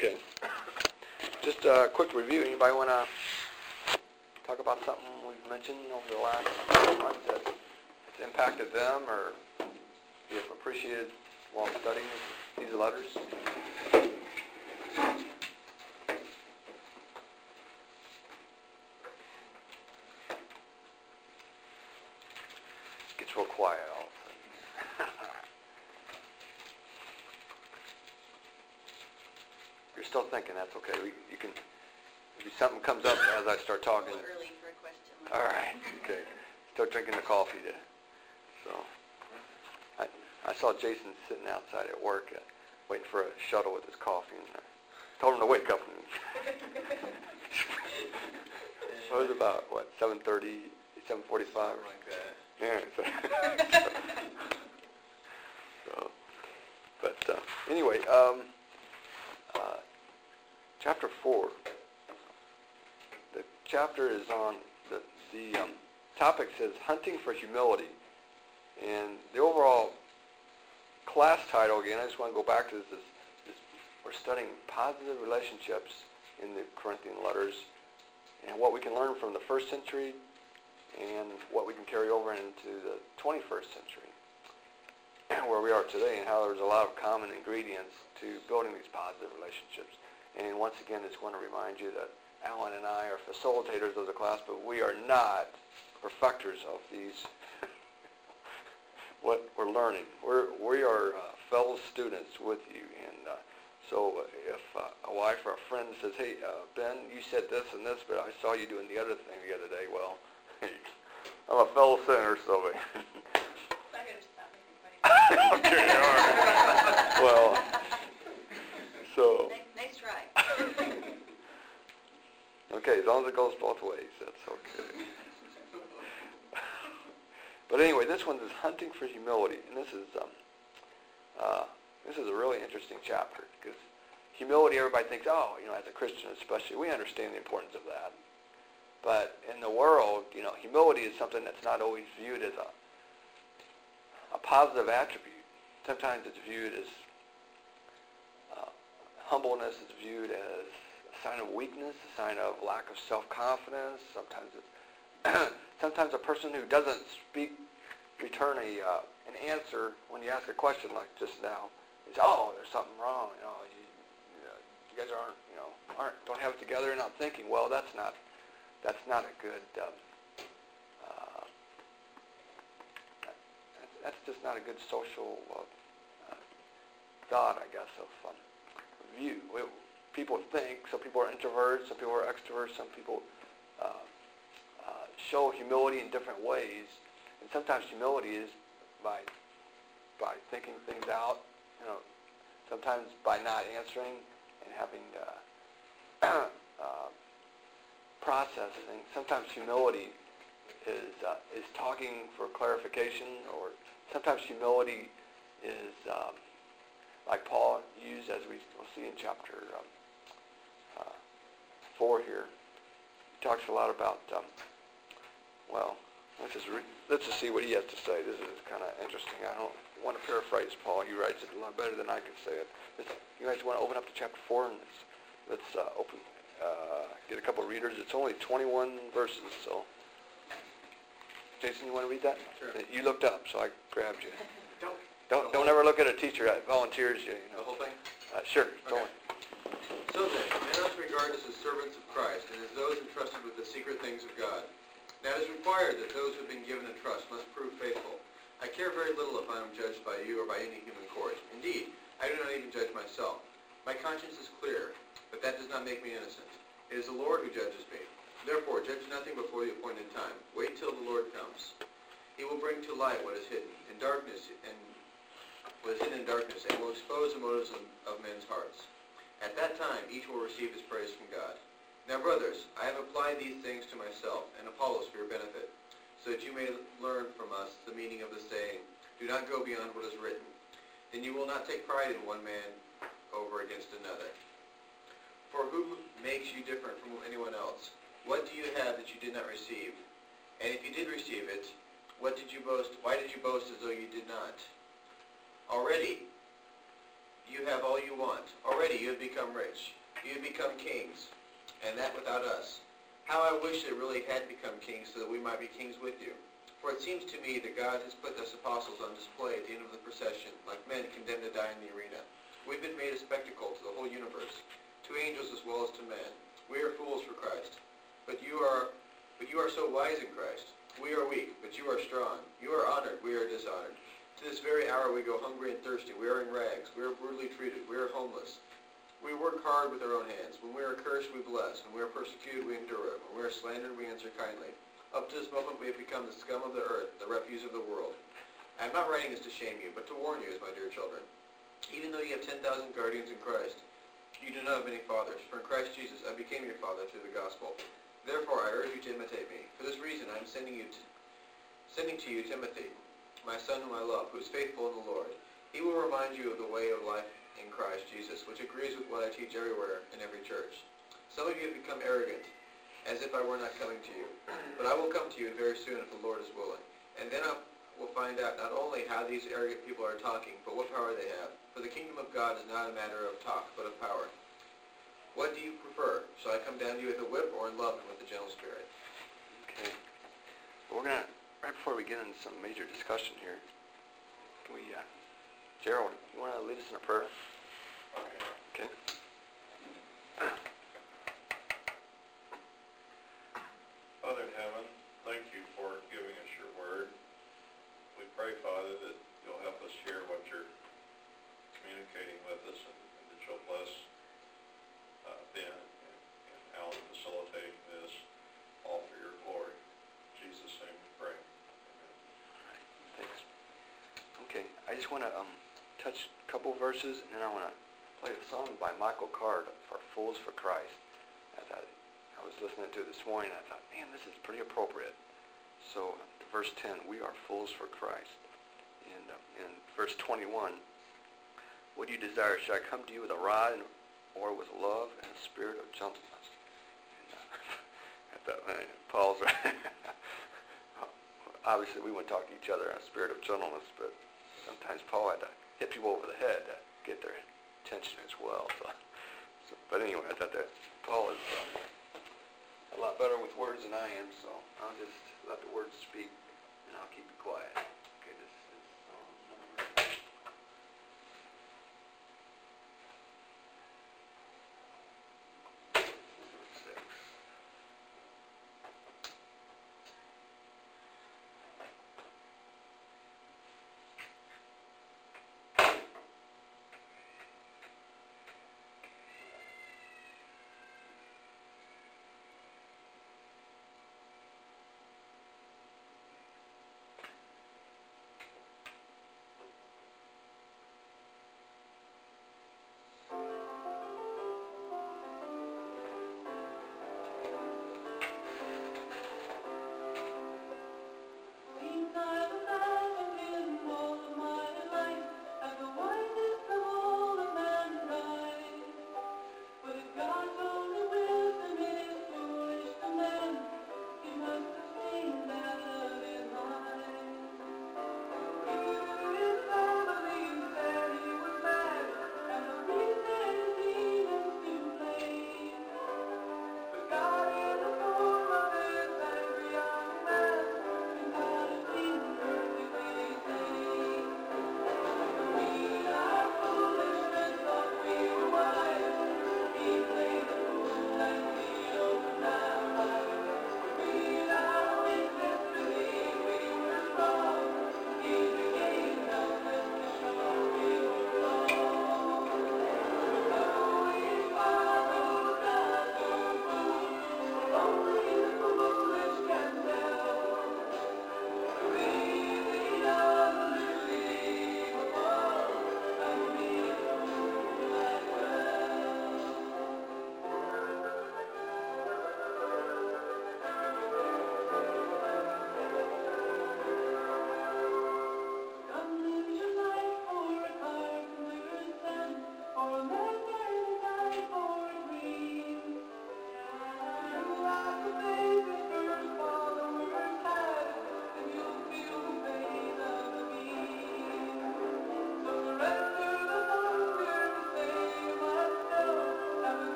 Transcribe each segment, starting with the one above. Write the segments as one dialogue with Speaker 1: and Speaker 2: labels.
Speaker 1: Okay. Just a quick review. Anybody want to talk about something we've mentioned over the last couple months that has impacted them or you have appreciated while studying these letters? It gets real quiet all of a sudden. You're still thinking, that's okay. You can, if something comes up as I start talking.
Speaker 2: A little early for a question.
Speaker 1: All right, okay. Still drinking the coffee today. So, I saw Jason sitting outside at work waiting for a shuttle with his coffee, and I told him to wake up. So it was about, 7:30, 7:45?
Speaker 3: Something like that.
Speaker 1: Yeah. But anyway, chapter 4. The chapter is on, the topic says hunting for humility. And the overall class title, again, I just want to go back to this, is we're studying positive relationships in the Corinthian letters and what we can learn from the first century and what we can carry over into the 21st century, where we are today, and how there's a lot of common ingredients to building these positive relationships. And once again, it's going to remind you that Alan and I are facilitators of the class, but we are not perfecters of these, what we're learning. We are fellow students with you, and so if a wife or a friend says, hey, Ben, you said this and this, but I saw you doing the other thing the other day, well, I'm a fellow sinner, so... Okay, all right. Well, so...
Speaker 2: Nice try.
Speaker 1: Okay, as long as it goes both ways, that's okay. But anyway, this one is hunting for humility, and this is a really interesting chapter, because humility, everybody thinks, oh, as a Christian especially, we understand the importance of that. But in the world, humility is something that's not always viewed as a positive attribute. Sometimes it's viewed as humbleness is viewed as a sign of weakness, a sign of lack of self-confidence. Sometimes a person who doesn't return an answer when you ask a question like just now is, oh, there's something wrong. You guys don't have it together. You're not thinking. Well, that's not a good. That's just not a good social thought, I guess, of view. People think. Some people are introverts. Some people are extroverts. Some people show humility in different ways. And sometimes humility is by thinking things out. Sometimes by not answering and having processing. Sometimes humility is talking for clarification, or sometimes humility is like Paul used, as we'll see in chapter 4 here. He talks a lot about. Let's just see what he has to say. This is kind of interesting. I don't want to paraphrase Paul. He writes it a lot better than I can say it. You guys want to open up to chapter 4 and let's get a couple of readers. It's only 21 verses, so. Jason, you want to read that?
Speaker 3: Sure.
Speaker 1: You looked up, so I grabbed you.
Speaker 3: Don't
Speaker 1: ever look at a teacher that volunteers you.
Speaker 3: The whole thing?
Speaker 1: Sure. Go
Speaker 3: Okay.
Speaker 1: on.
Speaker 3: So then, men ought to regard us as servants of Christ, and as those entrusted with the secret things of God. Now it is required that those who have been given a trust must prove faithful. I care very little if I am judged by you or by any human court. Indeed, I do not even judge myself. My conscience is clear, but that does not make me innocent. It is the Lord who judges me. Therefore, judge nothing before the appointed time. Wait till the Lord comes. He will bring to light what is hidden in darkness, and what is hidden in darkness, and will expose the motives of men's hearts. At that time, each will receive his praise from God. Now, brothers, I have applied these things to myself and Apollos for your benefit, so that you may learn from us the meaning of the saying, do not go beyond what is written. Then you will not take pride in one man over against another. For who makes you different from anyone else? What do you have that you did not receive? And if you did receive it, why did you boast as though you did not? Already You have all you want. Already you have become rich. You have become kings, and that without us. How I wish they really had become kings so that we might be kings with you. For it seems to me that God has put us apostles on display at the end of the procession, like men condemned to die in the arena. We've been made a spectacle to the whole universe, to angels as well as to men. We are fools for Christ, but you are so wise in Christ. We are weak, but you are strong. You are honored, we are dishonored. To this very hour we go hungry and thirsty. We are in rags. We are brutally treated. We are homeless. We work hard with our own hands. When we are cursed, we bless. When we are persecuted, we endure it. When we are slandered, we answer kindly. Up to this moment, we have become the scum of the earth, the refuse of the world. I am not writing this to shame you, but to warn you, as my dear children. Even though you have 10,000 guardians in Christ, you do not have many fathers. For in Christ Jesus, I became your father through the gospel. Therefore, I urge you to imitate me. For this reason, I am sending to you Timothy, my son whom I love, who is faithful in the Lord. He will remind you of the way of life in Christ Jesus, which agrees with what I teach everywhere in every church. Some of you have become arrogant, as if I were not coming to you. But I will come to you very soon if the Lord is willing. And then I will find out not only how these arrogant people are talking, but what power they have. For the kingdom of God is not a matter of talk, but of power. What do you prefer? Shall I come down to you with a whip, or in love and with a gentle spirit?
Speaker 1: Okay. Well, we're going to, right before we get into some major discussion here, can we, Gerald, you want to lead us in a prayer? Okay.
Speaker 4: Father in heaven, thank you for giving us your word. We pray, Father, that you'll help us hear what you're communicating with us, and that you'll bless Ben and Alan facilitating this, all for your glory. In Jesus' name we pray. Amen.
Speaker 1: All right. Thanks. Okay. I just want to touch a couple verses, and then I want to play a song by Michael Card for Fools for Christ. I was listening to it this morning, and I thought, man, this is pretty appropriate. So, verse 10, we are fools for Christ. And in verse 21, what do you desire? Shall I come to you with a rod or with love and a spirit of gentleness? And, I thought, man, Paul's right. Obviously, we wouldn't talk to each other in a spirit of gentleness, but sometimes Paul had to hit people over the head to get their attention as well. But anyway, I thought that Paul is a lot better with words than I am, so I'll just let the words speak, and I'll keep it quiet. Okay, this is number 6.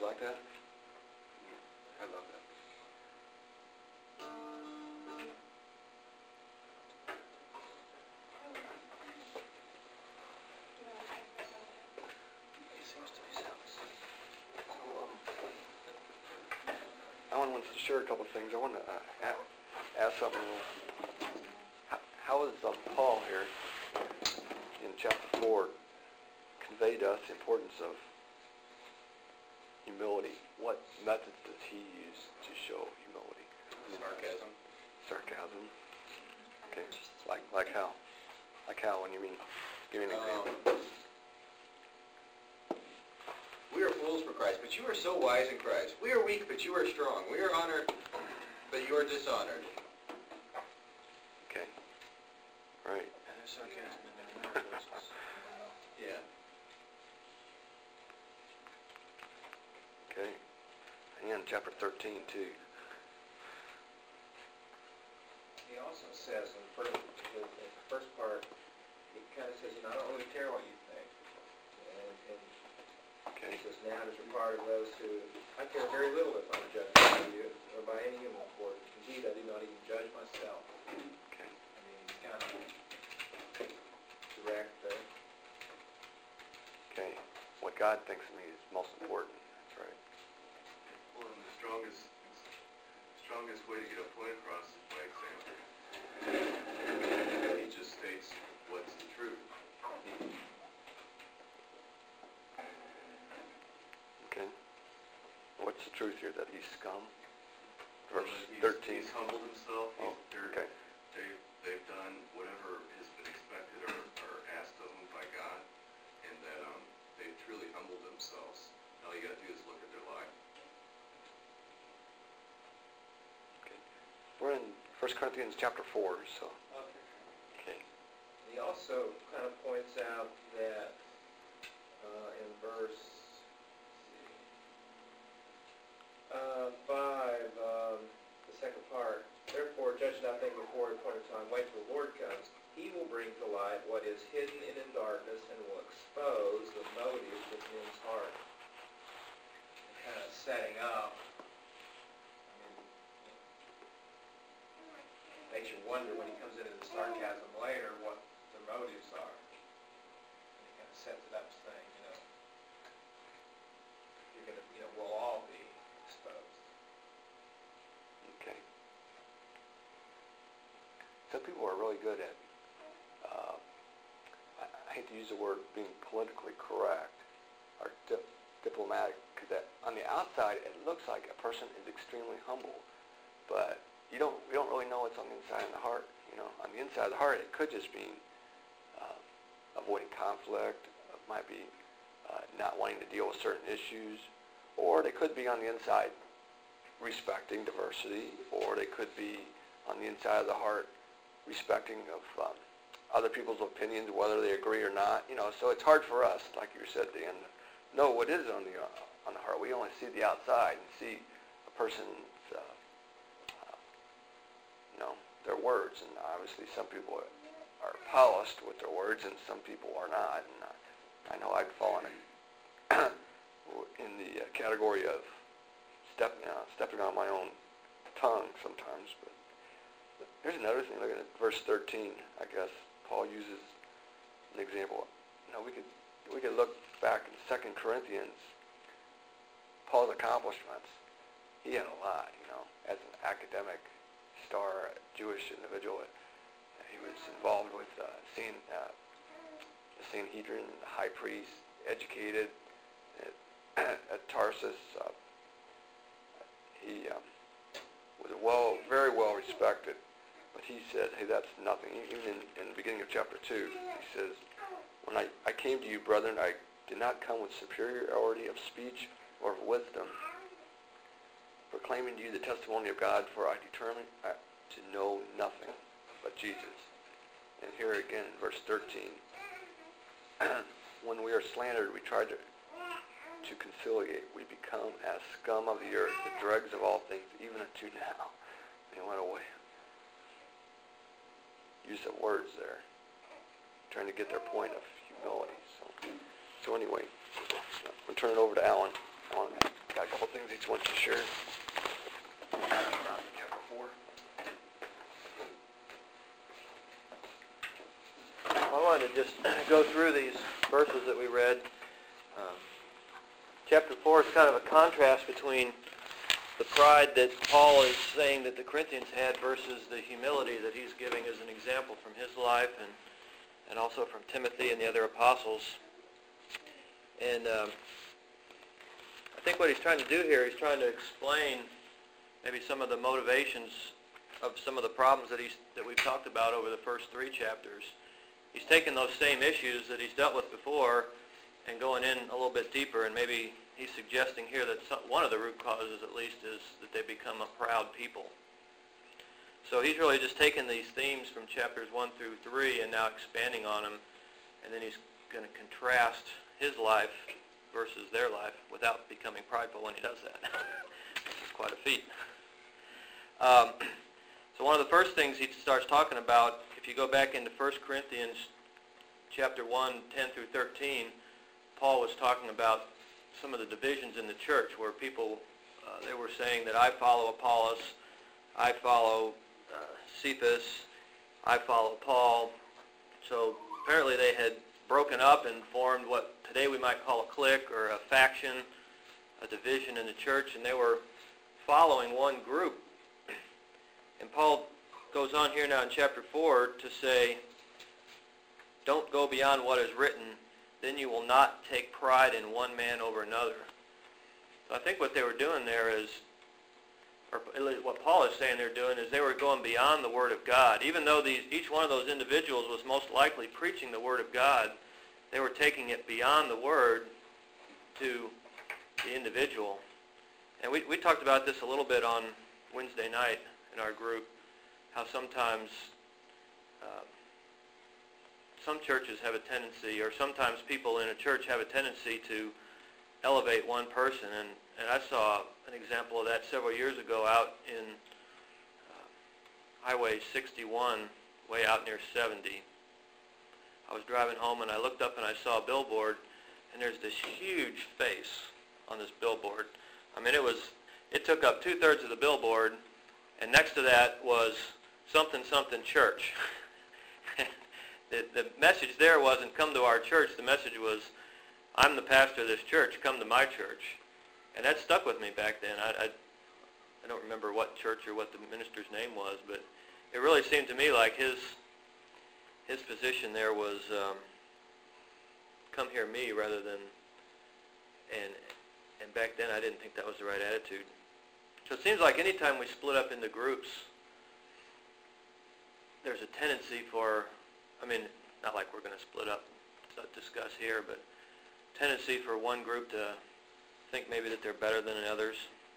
Speaker 1: You like that? I love that. Alan wants to share a couple of things. I want to ask something. How is Paul here in chapter 4 convey to us the importance of humility? What methods does he use to show humility?
Speaker 3: Sarcasm.
Speaker 1: Sarcasm. Okay. Like how? Like how? When you mean? Give me an example.
Speaker 3: We are fools for Christ, but you are so wise in Christ. We are weak, but you are strong. We are honored, but you are dishonored.
Speaker 1: Okay. Right.
Speaker 3: And there's sarcasm in there. Yeah.
Speaker 1: Okay. And chapter 13 too.
Speaker 5: He also says in the first part, he kind of says, I don't really care what you think. And
Speaker 1: Okay.
Speaker 5: he says, now it is required of those who, I care very little if I'm judged by you or by any human court. Indeed, I do not even judge myself.
Speaker 1: Okay.
Speaker 5: I mean, he's kind of direct there.
Speaker 1: Okay. What God thinks of me is most important. That's right.
Speaker 6: Well, and the strongest way to get a point across is by example. He just states what's the truth.
Speaker 1: Okay. What's the truth here? That he's scum?
Speaker 6: Well,
Speaker 1: Verse
Speaker 6: he's
Speaker 1: 13.
Speaker 6: He's humbled himself.
Speaker 1: Oh, okay.
Speaker 6: They've done whatever has been expected or asked of them by God, and that they've truly humbled themselves. All you got to do is look at their life.
Speaker 1: Okay. We're in 1 Corinthians chapter 4, so. Okay.
Speaker 5: He also kind of points out that in verse 5, the second part, therefore judge nothing before appointed time, wait till the Lord comes. He will bring to light what is hidden in darkness and will expose the motives of men's heart. And kind of setting up, makes you wonder when he comes into the sarcasm later what their motives are. And he kind of sets it up saying, you're going to, we'll all be exposed.
Speaker 1: Okay. Some people are really good at, I hate to use the word being politically correct or diplomatic, because on the outside it looks like a person is extremely humble, but we don't really know what's on the inside of the heart. On the inside of the heart, it could just be avoiding conflict. It might be not wanting to deal with certain issues, or they could be on the inside respecting diversity, or they could be on the inside of the heart respecting of other people's opinions, whether they agree or not. So it's hard for us, like you said, Dan, to know what is on the heart. We only see the outside and see a person's their words, and obviously some people are polished with their words and some people are not, and I know I'd fallen in the category of stepping on my own tongue sometimes. But here's another thing. Look at verse 13. I guess Paul uses an example. We could look back in 2 Corinthians. Paul's accomplishments. He had a lot. As an academic star, a Jewish individual. He was involved with the Sanhedrin, the high priest, educated at Tarsus. He was very well respected, but he said, hey, that's nothing. Even in the beginning of chapter 2, he says, when I came to you, brethren, I did not come with superiority of speech or of wisdom, proclaiming to you the testimony of God, for I determined to know nothing but Jesus. And here again in verse 13, when we are slandered, we try to conciliate. We become as scum of the earth, the dregs of all things, even unto now. They went away. Use of words there, trying to get their point of humility. So anyway, I'm going to turn it over to Alan. Got a couple things each wants to share.
Speaker 5: Chapter 4.
Speaker 7: I wanted to just go through these verses that we read. Chapter 4 is kind of a contrast between the pride that Paul is saying that the Corinthians had versus the humility that he's giving as an example from his life and also from Timothy and the other apostles. And I think what he's trying to do here, he's trying to explain maybe some of the motivations of some of the problems that we've talked about over the first 3 chapters. He's taken those same issues that he's dealt with before and going in a little bit deeper, and maybe he's suggesting here that one of the root causes at least is that they become a proud people. So he's really just taken these themes from chapters 1 through 3 and now expanding on them, and then he's going to contrast his life versus their life without becoming prideful when he does that. It's quite a feat. So one of the first things he starts talking about, if you go back into 1 Corinthians chapter 1, 10 through 13, Paul was talking about some of the divisions in the church where people, they were saying that I follow Apollos, I follow Cephas, I follow Paul. So apparently they had broken up and formed what today we might call a clique or a faction, a division in the church, and they were following one group. And Paul goes on here now in chapter 4 to say, don't go beyond what is written, then you will not take pride in one man over another. So I think what they were doing there is, or what Paul is saying they're doing, is they were going beyond the Word of God. Even though each one of those individuals was most likely preaching the Word of God, they were taking it beyond the Word to the individual. And we talked about this a little bit on Wednesday night in our group, how sometimes some churches have a tendency, or sometimes people in a church have a tendency to elevate one person. And I saw an example of that several years ago out in Highway 61, way out near 70. I was driving home and I looked up and I saw a billboard, and there's this huge face on this billboard. I mean, it took up 2/3 of the billboard, and next to that was something church. The message there wasn't come to our church. The message was, I'm the pastor of this church, come to my church. And that stuck with me back then. I don't remember what church or what the minister's name was, but it really seemed to me like his position there was come hear me rather than, and back then I didn't think that was the right attitude. So it seems like anytime we split up into groups, there's a tendency for, I mean, not like we're going to split up, discuss here, but tendency for one group to think maybe that they're better than others.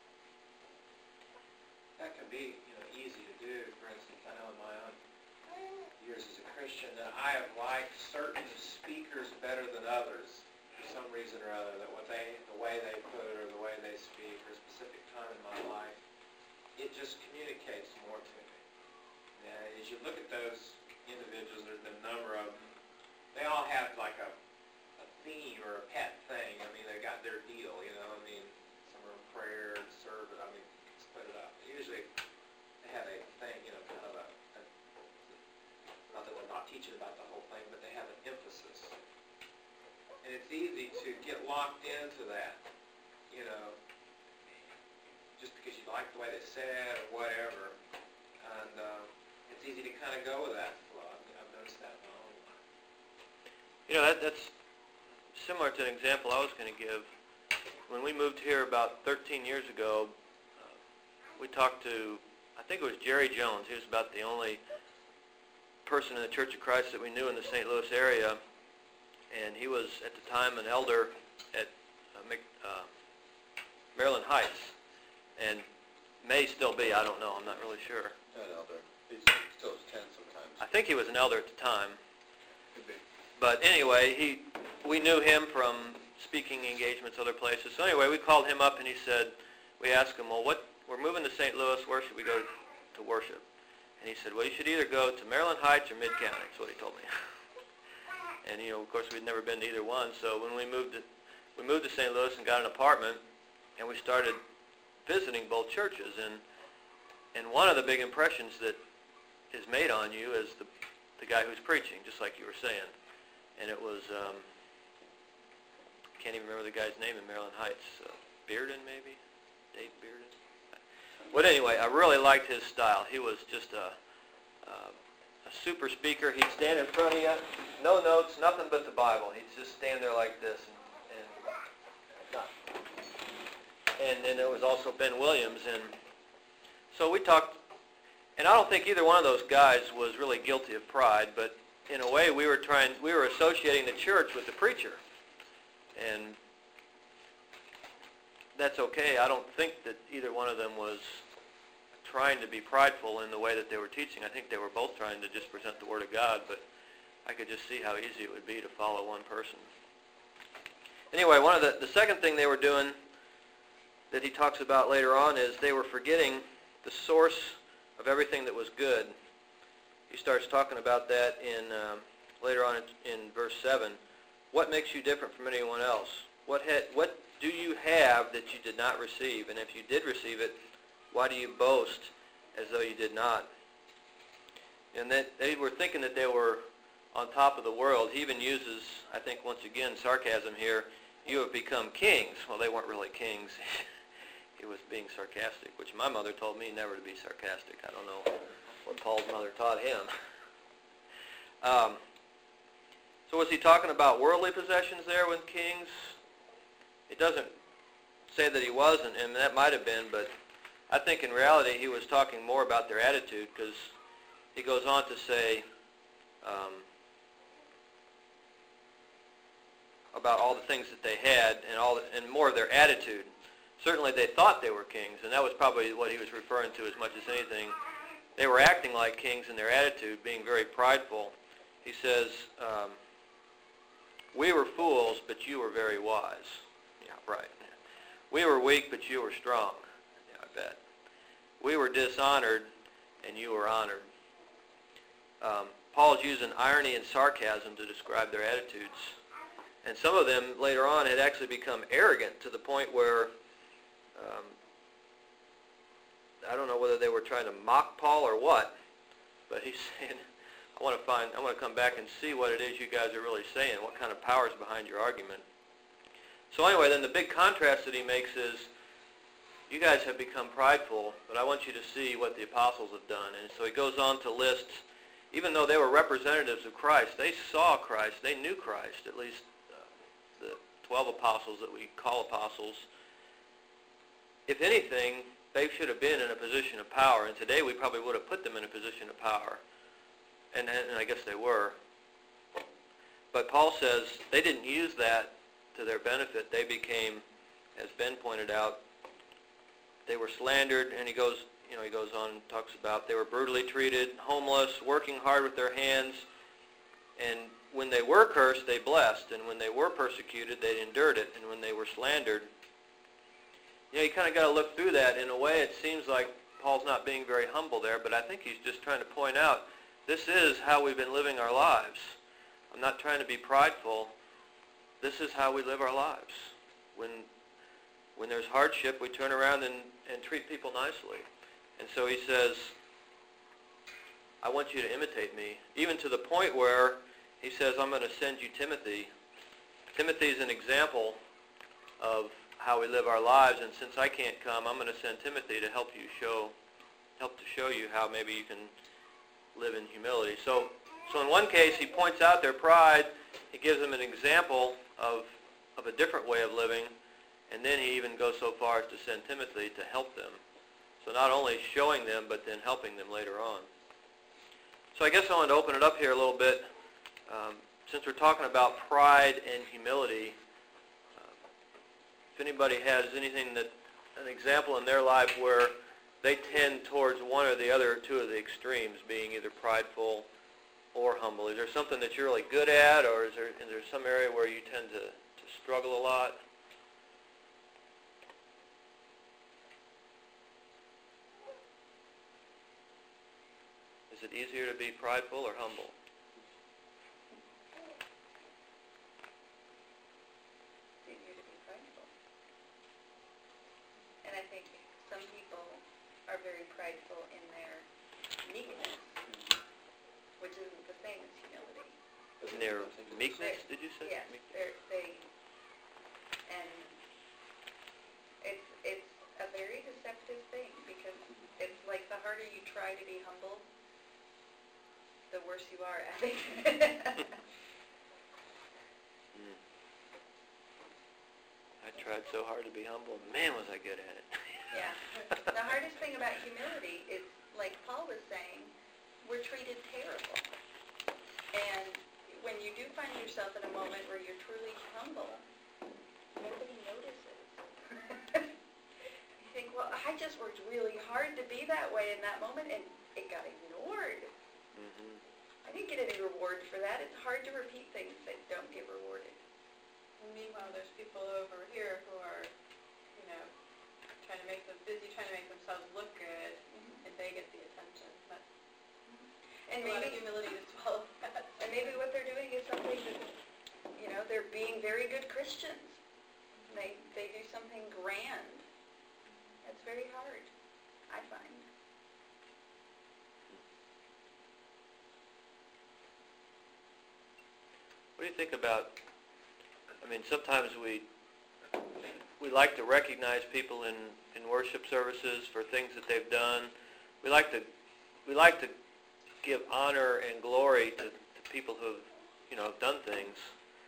Speaker 5: That can be, easy to do. For instance, I know in my own years as a Christian that I have liked certain speakers better than others for some reason or other. That the way they put it, or the way they speak, or a specific time in my life, it just communicates more to me. And as you look at those individuals, there's a number of them. They all have like a theme or a pet thing. I mean, they got their deal. I mean, some are in prayer, service. I mean, split it up. Usually, they have a thing. Kind of not that we're not teaching about the whole thing, but they have an emphasis. And it's easy to get locked into that, just because you like the way they said or whatever. And it's easy to kind of go with that flow. I've noticed that in my own life.
Speaker 7: That's similar to an example I was going to give. When we moved here about 13 years ago, we talked to, I think it was Jerry Jones. He was about the only person in the Church of Christ that we knew in the St. Louis area. And he was, at the time, an elder at Maryland Heights. And may still be, I don't know, I'm not really sure.
Speaker 3: Not elder. He still attends sometimes.
Speaker 7: I think he was an elder at the time.
Speaker 3: Could be.
Speaker 7: But anyway, we knew him from speaking engagements other places. So anyway, we called him up and he said, we asked him, well, we're moving to St. Louis, where should we go to worship? And he said, well, you should either go to Maryland Heights or Mid-County. That's what he told me. And, of course, we'd never been to either one. So when we moved to St. Louis and got an apartment, and we started visiting both churches. And one of the big impressions that is made on you is the guy who's preaching, just like you were saying. And it was, can't even remember the guy's name in Maryland Heights. Bearden, maybe? Dave Bearden? But anyway, I really liked his style. He was just a super speaker. He'd stand in front of you, no notes, nothing but the Bible. He'd just stand there like this. And then there was also Ben Williams. And so we talked, and I don't think either one of those guys was really guilty of pride, but in a way we were associating the church with the preacher. And that's okay. I don't think that either one of them was trying to be prideful in the way that they were teaching. I think they were both trying to just present the Word of God, but I could just see how easy it would be to follow one person. Anyway, one of the second thing they were doing that he talks about later on is they were forgetting the source of everything that was good. He starts talking about that in later on in verse 7. What makes you different from anyone else? What do you have that you did not receive? And if you did receive it, why do you boast as though you did not? And that they were thinking that they were on top of the world. He even uses, I think once again, sarcasm here. You have become kings. Well, they weren't really kings. He was being sarcastic, which my mother told me never to be sarcastic. I don't know what Paul's mother taught him. So was he talking about worldly possessions there with kings? It doesn't say that he wasn't, and that might have been, but I think in reality he was talking more about their attitude, because he goes on to say about all the things that they had and more of their attitude. Certainly they thought they were kings, and that was probably what he was referring to as much as anything. They were acting like kings in their attitude, being very prideful. He says, we were fools, but you were very wise. Yeah, right. We were weak, but you were strong. Yeah, I bet. We were dishonored, and you were honored. Paul's using irony and sarcasm to describe their attitudes. And some of them later on had actually become arrogant to the point where I don't know whether they were trying to mock Paul or what, but he's saying, I want to come back and see what it is you guys are really saying, what kind of power is behind your argument. So anyway, then the big contrast that he makes is, you guys have become prideful, but I want you to see what the apostles have done. And so he goes on to list, even though they were representatives of Christ, they saw Christ, they knew Christ, at least the 12 apostles that we call apostles. If anything, they should have been in a position of power, and today we probably would have put them in a position of power. And I guess they were. But Paul says they didn't use that to their benefit. They became, as Ben pointed out, they were slandered, and he goes on and talks about they were brutally treated, homeless, working hard with their hands, and when they were cursed, they blessed, and when they were persecuted, they endured it, and when they were slandered, you kind of got to look through that. In a way, it seems like Paul's not being very humble there, but I think he's just trying to point out this is how we've been living our lives. I'm not trying to be prideful. This is how we live our lives. When there's hardship, we turn around and treat people nicely. And so he says, I want you to imitate me, even to the point where he says, I'm going to send you Timothy. Timothy is an example of how we live our lives, and since I can't come, I'm going to send Timothy to help to show you how maybe you can live in humility. So in one case, he points out their pride. He gives them an example of a different way of living, and then he even goes so far as to send Timothy to help them. So not only showing them, but then helping them later on. So I guess I want to open it up here a little bit. Since we're talking about pride and humility, if anybody has anything an example in their life where they tend towards one or the other, two of the extremes, being either prideful or humble. Is there something that you're really good at, or is there some area where you tend to struggle a lot? Is it easier to be prideful or humble?
Speaker 2: Easier to be prideful.
Speaker 7: And their meekness, did you say?
Speaker 2: Yes, and it's a very deceptive thing, because it's like the harder you try to be humble, the worse you are at it.
Speaker 7: I tried so hard to be humble. Man, was I good at it.
Speaker 2: Yeah. The hardest thing about humility is, like Paul was saying, we're treated terrible. And when you do find yourself in a moment where you're truly humble, nobody notices. You think, well, I just worked really hard to be that way in that moment, and it got ignored.
Speaker 7: Mm-hmm.
Speaker 2: I didn't get any reward for that. It's hard to repeat things that don't get rewarded.
Speaker 8: And meanwhile, there's people over here who are, trying to make themselves look good, and they get the attention. But
Speaker 2: And
Speaker 8: a lot of
Speaker 2: maybe,
Speaker 8: humility to swallow that.
Speaker 2: and maybe what they're doing is something that, they're being very good Christians. They do something grand. It's very hard, I find.
Speaker 7: What do you think about, sometimes we like to recognize people in worship services for things that they've done. We like to give honor and glory to people who have done things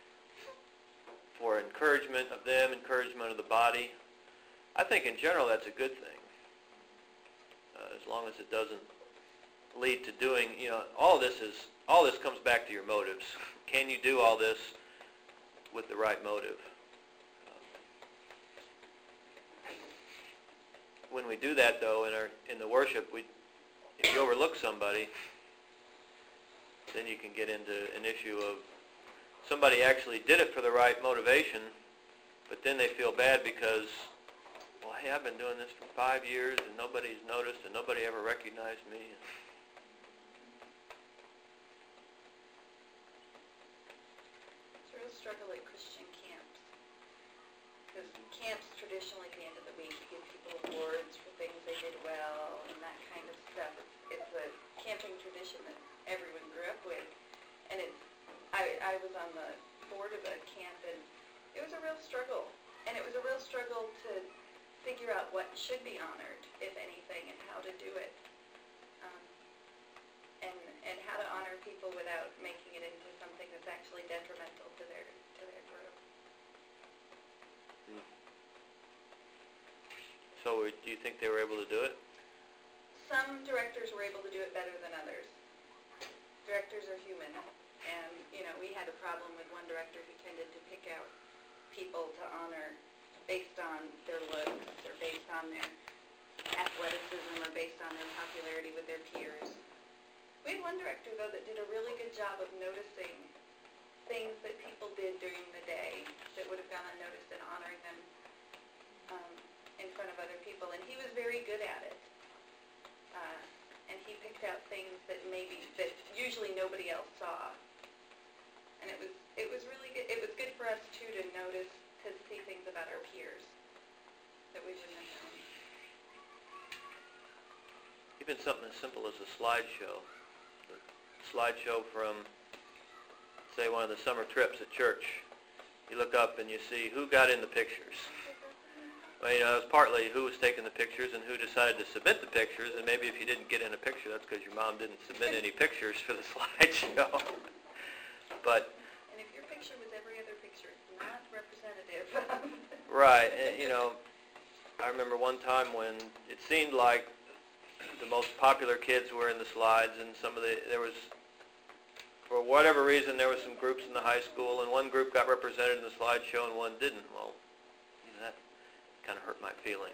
Speaker 7: for encouragement of them, encouragement of the body. I think in general that's a good thing, as long as it doesn't lead to doing, all this comes back to your motives. Can you do all this with the right motive? When we do that, though, in the worship, if you overlook somebody, then you can get into an issue of somebody actually did it for the right motivation, but then they feel bad because, well, hey, I've been doing this for 5 years and nobody's noticed and nobody ever recognized me.
Speaker 2: It's a real struggle at Christian camps. Because camps traditionally, at the end of the week, give people awards for things they did well and that kind of stuff. It's a camping tradition that everyone grew up with. And I was on the board of a camp, and it was a real struggle. And it was a real struggle to figure out what should be honored, if anything, and how to do it. And how to honor people without making it into something that's actually detrimental to their group.
Speaker 7: So do you think they were able to do it?
Speaker 2: Some directors were able to do it better than others. Directors are human, and we had a problem with one director who tended to pick out people to honor based on their looks, or based on their athleticism, or based on their popularity with their peers. We had one director, though, that did a really good job of noticing things that people did during the day that would have gone unnoticed, and honoring them in front of other people, and he was very good at it. And he picked out things that usually nobody else saw. And it was really good. It was good for us too to notice, to see things about our peers that we wouldn't have known.
Speaker 7: Even something as simple as a slideshow. A slideshow from, say, one of the summer trips at church. You look up and you see who got in the pictures. Well, it was partly who was taking the pictures and who decided to submit the pictures, and maybe if you didn't get in a picture, that's because your mom didn't submit any pictures for the slideshow. But
Speaker 2: And if your picture was every other picture, it's not representative.
Speaker 7: right, I remember one time when it seemed like the most popular kids were in the slides, and there was, for whatever reason, there was some groups in the high school, and one group got represented in the slideshow and one didn't. Well, that kind of hurt my feelings.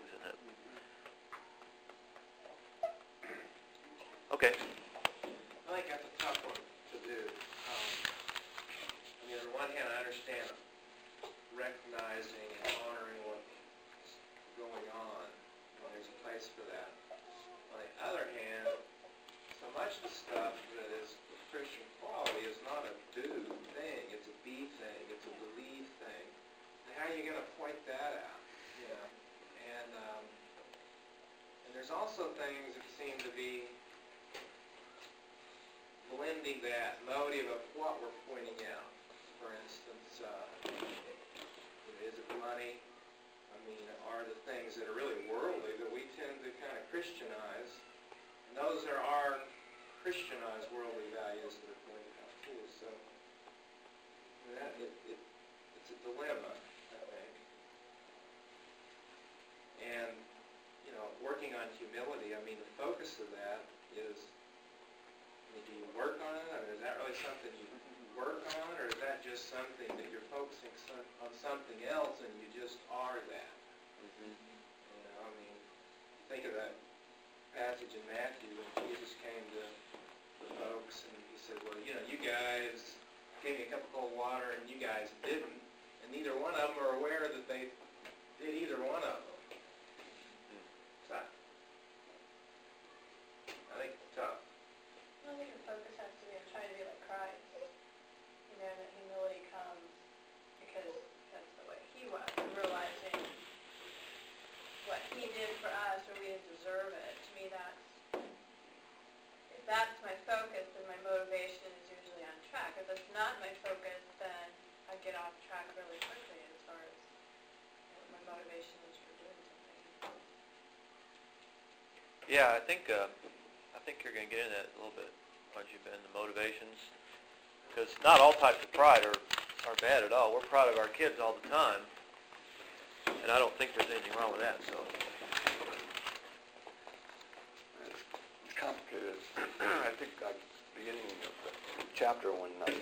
Speaker 7: Okay.
Speaker 5: I think that's a tough one to do. On the one hand, I understand recognizing and honoring what's going on, and there's a place for that. On the other hand, so much of the stuff that is of Christian quality is not a do thing, it's a be thing, it's a believe thing. And how are you going to point that out? And there's also things that seem to be blend understanding that motive of what we're pointing out. For instance, is it money? I mean, are the things that are really worldly that we tend to kind of Christianize? And those are our Christianized worldly values that are pointed out too. So that it's a dilemma, I think. And working on humility. I mean, the focus of that is. Do you work on it, or is that really something you work on, or is that just something that you're focusing on something else and you just are that? I mean, think of that passage in Matthew when Jesus came to the folks and he said, well, you guys gave me a cup of cold water and you guys didn't, and neither one of them are aware that they did either one of them. So, I think it's tough.
Speaker 8: I think the focus has to be on trying to be like Christ. That humility comes because that's the way he was, realizing what he did for us, or we didn't deserve it. To me, if that's my focus, then my motivation is usually on track. If it's not my focus, then I get off track really quickly as far as what my motivation is for doing something.
Speaker 7: Yeah, I think you're going to get into that a little bit, aren't you, Ben, the motivations? Because not all types of pride are bad at all. We're proud of our kids all the time, and I don't think there's anything wrong with that. So
Speaker 1: it's complicated. I think beginning of the chapter when he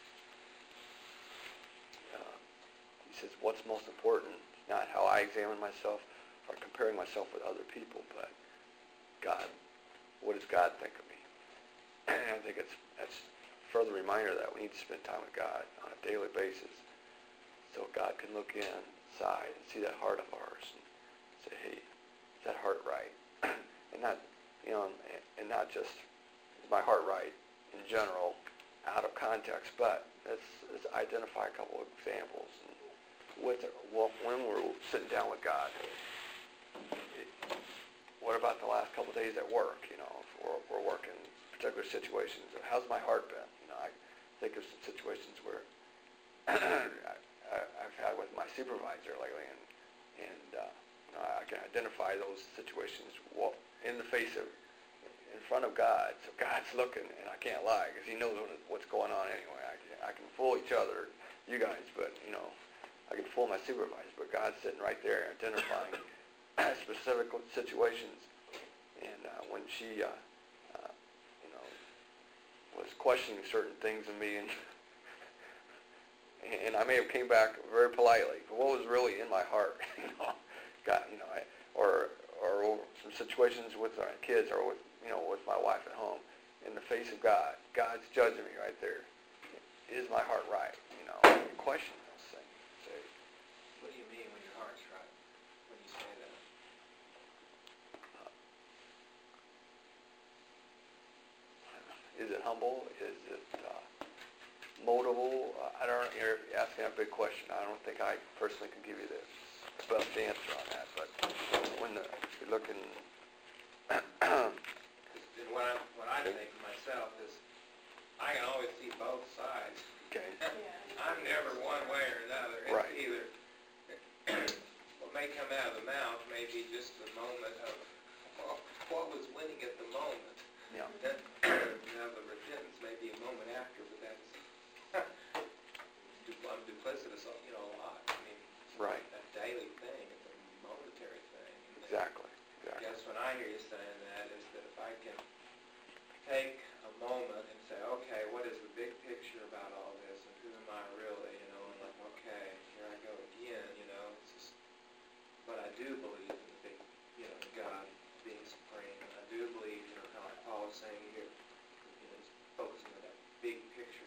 Speaker 1: says, what's most important, not how I examine myself or comparing myself with other people, but God. What does God think of me? And I think that's further reminder that we need to spend time with God on a daily basis so God can look inside and see that heart of ours and say, hey, is that heart right? And not, and not just is my heart right in general, out of context, but let's identify a couple of examples. And when we're sitting down with God, what about the last couple of days at work? If we're working particular situations. How's my heart been? I think of some situations where I've had with my supervisor lately, and I can identify those situations in front of God. So God's looking, and I can't lie because He knows what's going on anyway. I can fool each other, you guys, but I can fool my supervisor. But God's sitting right there identifying specific situations. And when she was questioning certain things in me, and I may have came back very politely, but what was really in my heart, God, or some situations with our kids, or with my wife at home, in the face of God, God's judging me right there. Is my heart right? You question those things. Say,
Speaker 5: what do you mean when your heart's right? When you say that?
Speaker 1: Is it humble? Is it moldable? I don't know. You're asking a big question. I don't think I personally can give you the best answer on that. But when you're looking...
Speaker 5: what I think of myself is I can always see both sides.
Speaker 1: Okay.
Speaker 5: I'm never one way or another. It's
Speaker 1: right.
Speaker 5: Either what may come out of the mouth may be just a moment of what was winning at the moment.
Speaker 1: Yeah.
Speaker 5: Then the repentance may be a moment after, but that's I'm duplicitous, a lot. I mean, it's
Speaker 1: right.
Speaker 5: a daily thing. It's a momentary thing.
Speaker 1: Exactly.
Speaker 5: I guess when I hear you saying that is that if I can take a moment and say, okay, what is the big picture about all this, and who am I really, and like, okay, here I go again, it's just, but I do believe in the big, God being supreme, and I do believe, how like Paul is saying here, focusing on that big picture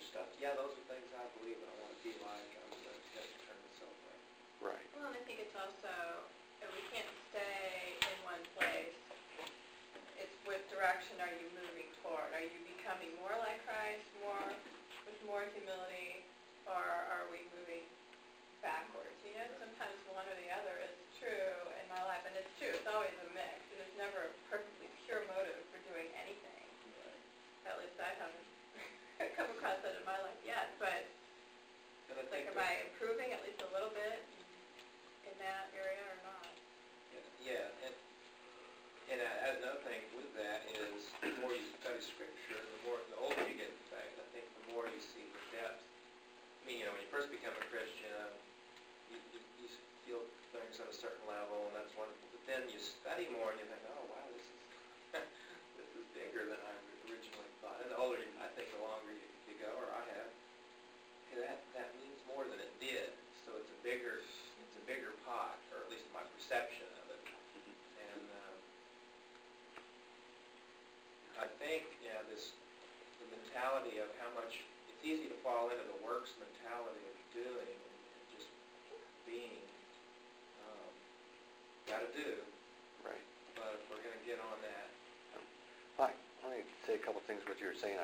Speaker 5: easy to fall into the works mentality of doing and just being. Got to do,
Speaker 1: Right.
Speaker 5: but if we're going to get on that,
Speaker 1: Let me say a couple things what you were saying.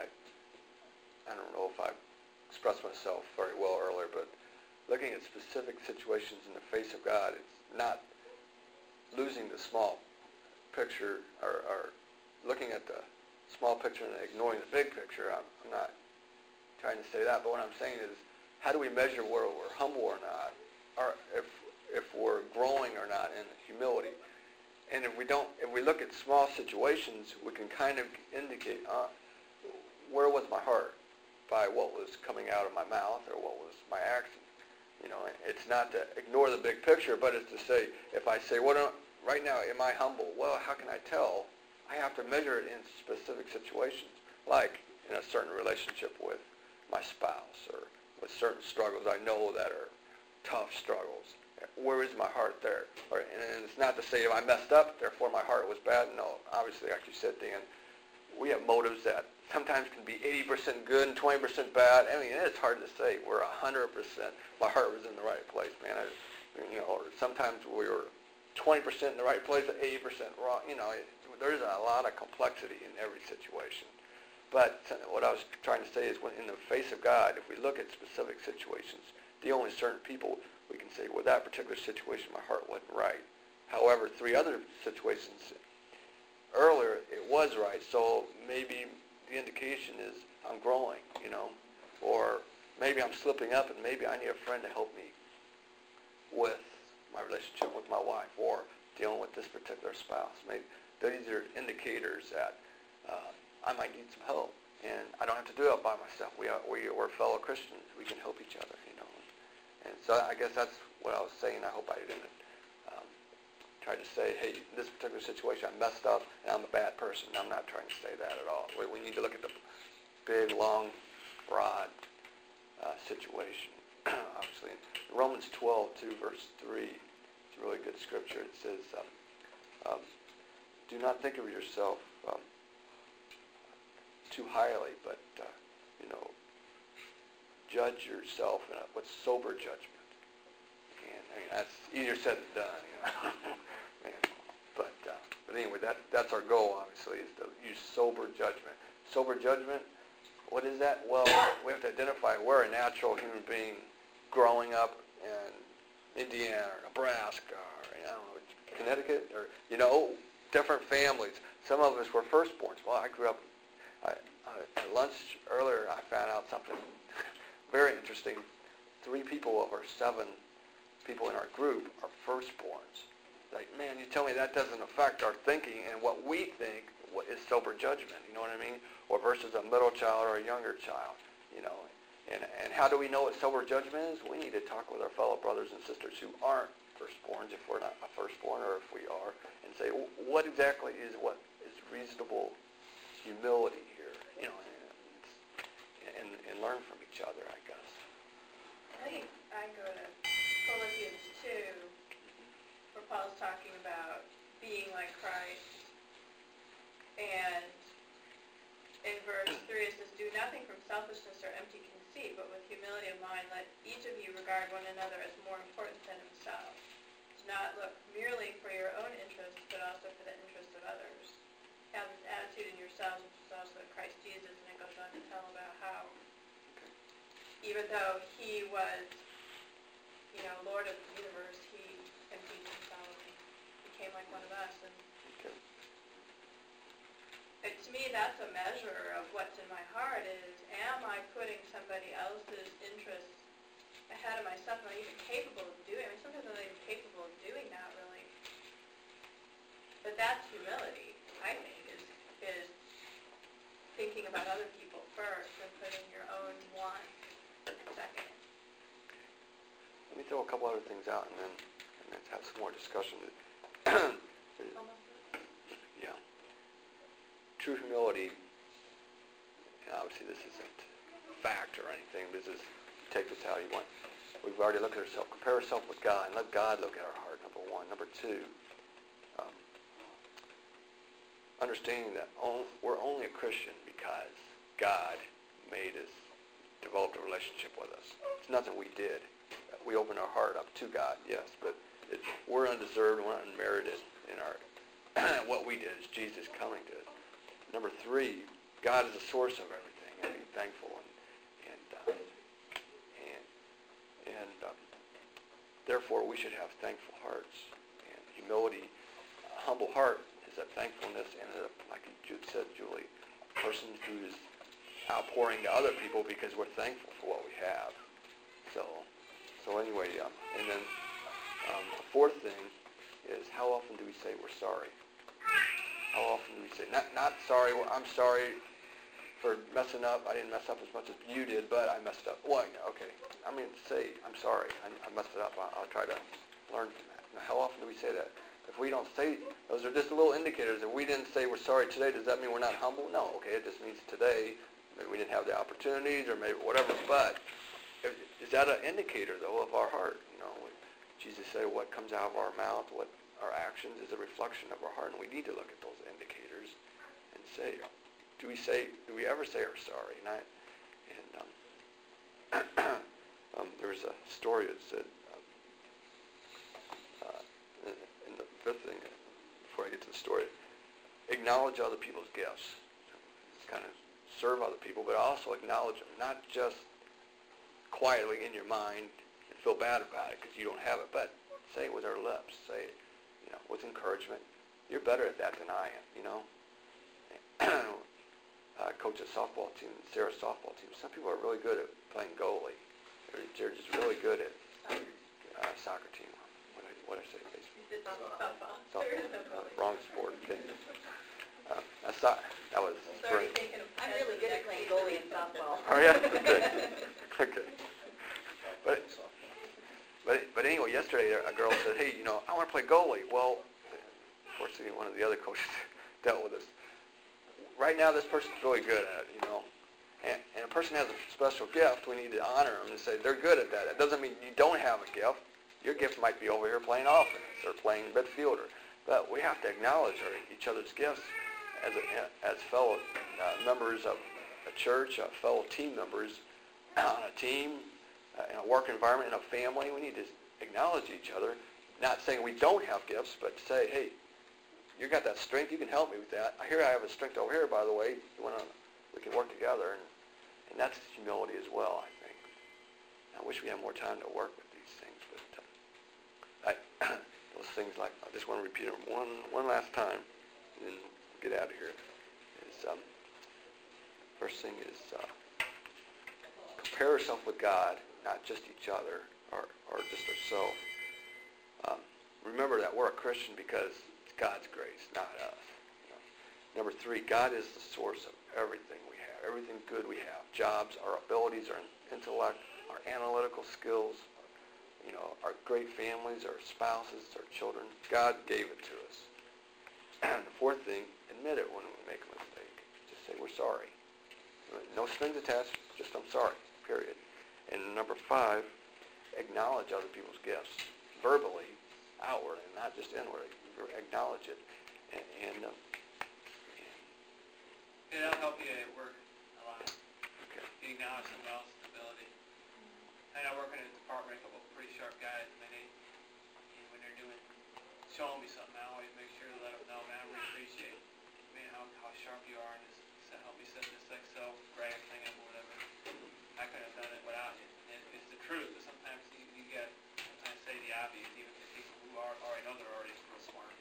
Speaker 1: I don't know if I expressed myself very well earlier, but looking at specific situations in the face of God, it's not losing the small picture or looking at the small picture and ignoring the big picture. I'm not trying to say that, but what I'm saying is, how do we measure where we're humble or not, or if we're growing or not in humility? And if we look at small situations, we can kind of indicate where was my heart by what was coming out of my mouth or what was my action. You know, it's not to ignore the big picture, but it's to say, if I say, right now, am I humble? Well, how can I tell? I have to measure it in specific situations, like in a certain relationship with my spouse or with certain struggles I know that are tough struggles. Where is my heart there? And it's not to say if I messed up, therefore my heart was bad. No, obviously, like you said, Dan, we have motives that sometimes can be 80% good and 20% bad. I mean, it's hard to say we're 100%. My heart was in the right place, man. Or sometimes we were 20% in the right place, 80% wrong. There's a lot of complexity in every situation. But what I was trying to say is, when in the face of God, if we look at specific situations, the only certain people we can say, well, that particular situation, my heart wasn't right. However, 3 other situations earlier, it was right. So maybe the indication is I'm growing, or maybe I'm slipping up, and maybe I need a friend to help me with my relationship with my wife, or dealing with this particular spouse. Maybe these are indicators that I might need some help, and I don't have to do it by myself. We're fellow Christians. We can help each other, And so I guess that's what I was saying. I hope I didn't try to say, hey, in this particular situation, I messed up, and I'm a bad person. I'm not trying to say that at all. We need to look at the big, long, broad situation. Obviously, in Romans 12, verse 3, it's a really good scripture. It says, do not think of yourself too highly, but, judge yourself with sober judgment. And that's easier said than done, But anyway, that's our goal, obviously, is to use sober judgment. Sober judgment, what is that? Well, we have to identify we're a natural human being growing up in Indiana or Nebraska or Connecticut or different families. Some of us were firstborns. Well, I grew up at lunch earlier. I found out something very interesting. 3 people of our 7 people in our group are firstborns. Like, man, you tell me that doesn't affect our thinking and what we think is sober judgment, you know what I mean? Or versus a middle child or a younger child, And how do we know what sober judgment is? We need to talk with our fellow brothers and sisters who aren't firstborns, if we're not a firstborn, or if we are, and say, what exactly is reasonable humility here, and learn from each other, I guess.
Speaker 8: I think I go to Philippians 2, where Paul's talking about being like Christ, and in verse 3 it says, do nothing from selfishness or empty conceit, but with humility of mind let each of you regard one another as more important than himself. Do not look merely for your own interests, but also for the interests of others. Have this attitude in yourselves, which is also in Christ Jesus, and it goes on to tell about how even though he was, Lord of the universe, he emptied himself and became like one of us. And to me, that's a measure of what's in my heart is, am I putting somebody else's interests ahead of myself? Am I even capable of doing it? Sometimes I'm not even capable of doing that, really. But that's humility, I think, is thinking about other people first and putting your own wants second.
Speaker 1: Let me throw a couple other things out, and then let's have some more discussion. Yeah. True humility, obviously this isn't a fact or anything. This is, take this how you want. We've already looked at ourselves. Compare ourselves with God, and let God look at our heart, number 1. Number 2, understanding that we're only a Christian because God made us, devoted developed a relationship with us. It's nothing we did. We opened our heart up to God, yes, but we're undeserved, we're unmerited in our what we did is Jesus coming to us. Number 3, God is the source of everything, and be thankful and therefore we should have thankful hearts and humility. A humble heart is a thankfulness and like you said, Julie, a person who's outpouring to other people because we're thankful for what we have. So anyway, and then the 4th thing is how often do we say we're sorry? How often do we say, not sorry, well, I'm sorry for messing up. I didn't mess up as much as you did, but I messed up. Well, okay. I mean, say, I'm sorry. I messed it up. I'll try to learn from that. Now, how often do we say that? If we don't say, those are just little indicators. If we didn't say we're sorry today, does that mean we're not humble? No. Okay, it just means today, maybe we didn't have the opportunities or maybe whatever. But is that an indicator, though, of our heart? You know, Jesus said what comes out of our mouth, what our actions is a reflection of our heart, and we need to look at those indicators and say, do we ever say we're sorry? There's a story that said, in the 5th thing, before I get to the story, acknowledge other people's gifts. It's kind of serve other people, but also acknowledge them, not just quietly in your mind and feel bad about it because you don't have it, but say it with our lips. Say it, with encouragement. You're better at that than I am, coach a softball team, Sarah's softball team. Some people are really good at playing goalie. They're just really good at soccer team. What did I say? Softball. Wrong sport. Okay. That was
Speaker 2: Sorry, I'm really good at playing goalie in softball.
Speaker 1: Oh yeah. Okay. But anyway, yesterday a girl said, "Hey, I want to play goalie." Well, unfortunately, one of the other coaches dealt with this. Right now, this person's really good at it, and a person has a special gift. We need to honor them and say they're good at that. It doesn't mean you don't have a gift. Your gift might be over here playing offense or playing midfielder, but we have to acknowledge each other's gifts as fellow members of a church, fellow team members on a team, in a work environment, in a family. We need to acknowledge each other, not saying we don't have gifts, but say, hey, you got that strength, you can help me with that. I hear I have a strength over here, by the way. We can work together, and that's humility as well, I think. I wish we had more time to work with these things, but those things, like, I just want to repeat them one last time, and then get out of here. First thing is compare yourself with God, not just each other or just ourselves. Remember that we're a Christian because it's God's grace, not us. Number 3, God is the source of everything we have, everything good we have. Jobs, our abilities, our intellect, our analytical skills, our great families, our spouses, our children. God gave it to us. And the 4th thing, admit it when we make a mistake. Just say we're sorry. No strings attached, just I'm sorry, period. And number 5, acknowledge other people's gifts, verbally, outwardly, not just inwardly. Acknowledge it.
Speaker 9: It'll help you at work a lot.
Speaker 1: Okay.
Speaker 9: You acknowledge someone else's ability. I work in a department, a couple of pretty sharp guys, and when they're showing me something, I always make sure to let them know, man, I really appreciate, how sharp you are, and just help me set this Excel graph thing up or whatever. I couldn't have done it without you. And it's the truth, but sometimes you got sometimes say the obvious, even to people who already know they're already real smart.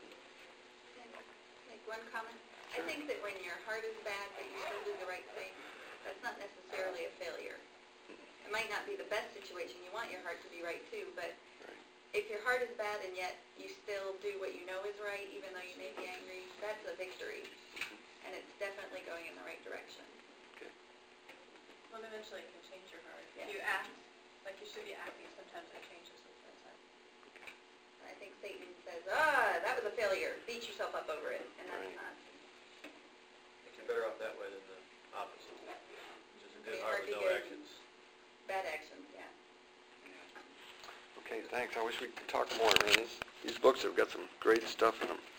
Speaker 2: Make one comment. I think that when your heart is bad but you still do the right thing, that's not necessarily a failure. It might not be the best situation. You want your heart to be right too, but if your heart is bad and yet you still do what you know is right, even though you may be angry, that's a victory. And it's definitely going in the right direction.
Speaker 1: Okay.
Speaker 8: Well, eventually it can change your heart.
Speaker 2: Yeah.
Speaker 8: If you act like you should be acting, sometimes it changes with time.
Speaker 2: And I think Satan says, that was a failure. Beat yourself up over it. And that's
Speaker 1: Right.
Speaker 2: not.
Speaker 3: I think you're better off that way than the opposite, which is a good
Speaker 2: It's
Speaker 3: heart
Speaker 2: hard
Speaker 3: with
Speaker 2: to
Speaker 3: no
Speaker 2: get-
Speaker 3: actions.
Speaker 2: Bad actions, yeah.
Speaker 1: Okay, thanks. I wish we could talk more, man. These books have got some great stuff in them.